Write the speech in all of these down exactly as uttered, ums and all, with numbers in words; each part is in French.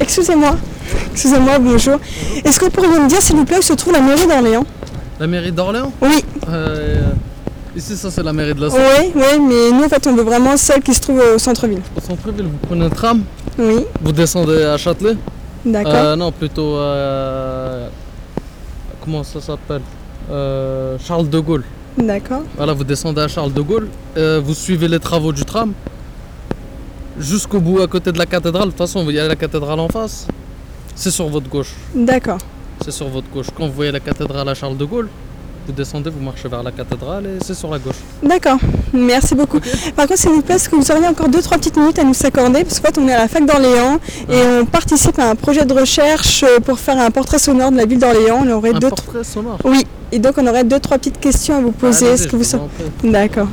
Excusez-moi. Excusez-moi, bonjour. Est-ce que vous pourriez me dire, s'il vous plaît, où se trouve la mairie d'Orléans? La mairie d'Orléans? Oui. euh, Ici, ça, c'est la mairie de la Source. Oui, oui, mais nous, en fait, on veut vraiment celle qui se trouve au centre-ville. Au centre-ville, vous prenez le tram, Oui. vous descendez à Châtelet. D'accord. Euh, non, plutôt... Euh, comment ça s'appelle euh, Charles de Gaulle. D'accord. Voilà, vous descendez à Charles de Gaulle, euh, vous suivez les travaux du tram jusqu'au bout à côté de la cathédrale. De toute façon, il y a la cathédrale en face. C'est sur votre gauche. D'accord. C'est sur votre gauche. Quand vous voyez la cathédrale à Charles de Gaulle, vous descendez, vous marchez vers la cathédrale et c'est sur la gauche. D'accord. Merci beaucoup. Okay. Par contre, s'il vous plaît, est-ce que vous auriez encore deux trois petites minutes à nous s'accorder? Parce qu'en fait, on est à la fac d'Orléans et on participe à un projet de recherche pour faire un portrait sonore de la ville d'Orléans. On aurait un deux portrait tr... sonore? Oui. Et donc, on aurait deux trois petites questions à vous poser. Ah, est-ce que vous savez? D'accord.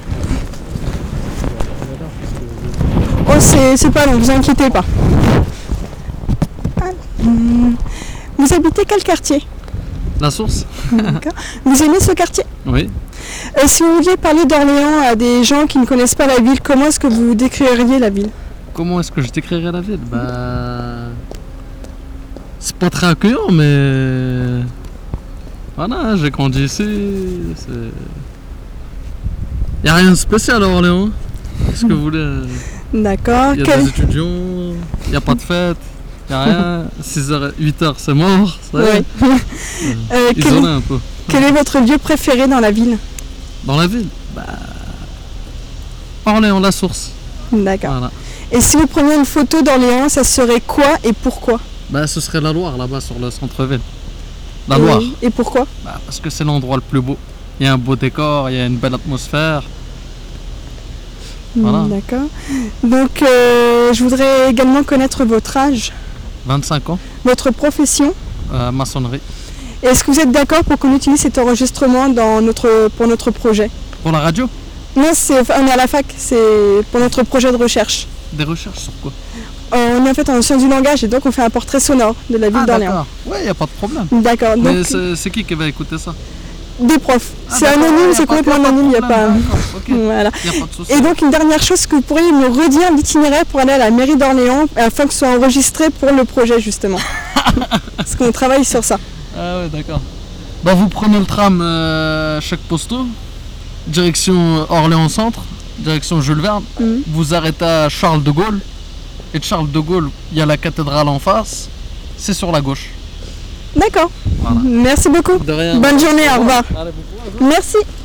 Que... Oh, c'est, c'est pas long, vous inquiétez pas. Ah, hum. Vous habitez quel quartier? La Source. D'accord. Vous aimez ce quartier? Oui. Euh, si vous vouliez parler d'Orléans à des gens qui ne connaissent pas la ville, comment est-ce que vous décririez la ville? Comment est-ce que je décrirais la ville? Bah... C'est pas très accueillant, mais... Voilà, j'ai grandi ici. C'est... Y a rien de spécial à Orléans. Qu'est-ce que vous voulez? D'accord. Il y a Quel... des étudiants, il n'y a pas de fête. Y a rien, six heures, huit heures c'est mort, ça y est. Oui. euh, Isolé quel... un peu. Quel est votre lieu préféré dans la ville? Dans la ville? Bah... Orléans, la Source. D'accord. Voilà. Et si vous preniez une photo d'Orléans, ça serait quoi et pourquoi? Bah ce serait la Loire là-bas sur le centre-ville. La et... Loire. Et pourquoi? Bah parce que c'est l'endroit le plus beau. Il y a un beau décor, il y a une belle atmosphère. Voilà. D'accord. Donc euh, je voudrais également connaître votre âge. vingt-cinq ans. Votre profession? euh, Maçonnerie. Est-ce que vous êtes d'accord pour qu'on utilise cet enregistrement dans notre, pour notre projet? Pour la radio? Non, c'est, on est à la fac, c'est pour notre projet de recherche. Des recherches sur quoi? euh, On est en fait en sciences du langage et donc on fait un portrait sonore de la ville ah, d'Orléans. D'accord, ouais, il n'y a pas de problème. D'accord. Mais donc... c'est, c'est qui qui va écouter ça? Des profs. Ah, c'est d'accord, anonyme, ouais, c'est complètement anonyme, il n'y a pas... Okay. Voilà. Y a pas de souci. Et donc une dernière chose, que vous pourriez me redire l'itinéraire pour aller à la mairie d'Orléans afin que ce soit enregistré pour le projet justement. Parce qu'on travaille sur ça. Ah ouais, d'accord. Bah vous prenez le tram euh, chaque posto, direction Orléans Centre, direction Jules Verne, mmh. vous arrêtez à Charles de Gaulle, et de Charles de Gaulle, il y a la cathédrale en face, c'est sur la gauche. D'accord. Voilà. Merci beaucoup. De rien. Bonne journée, au revoir. Allez, bon courage. Merci.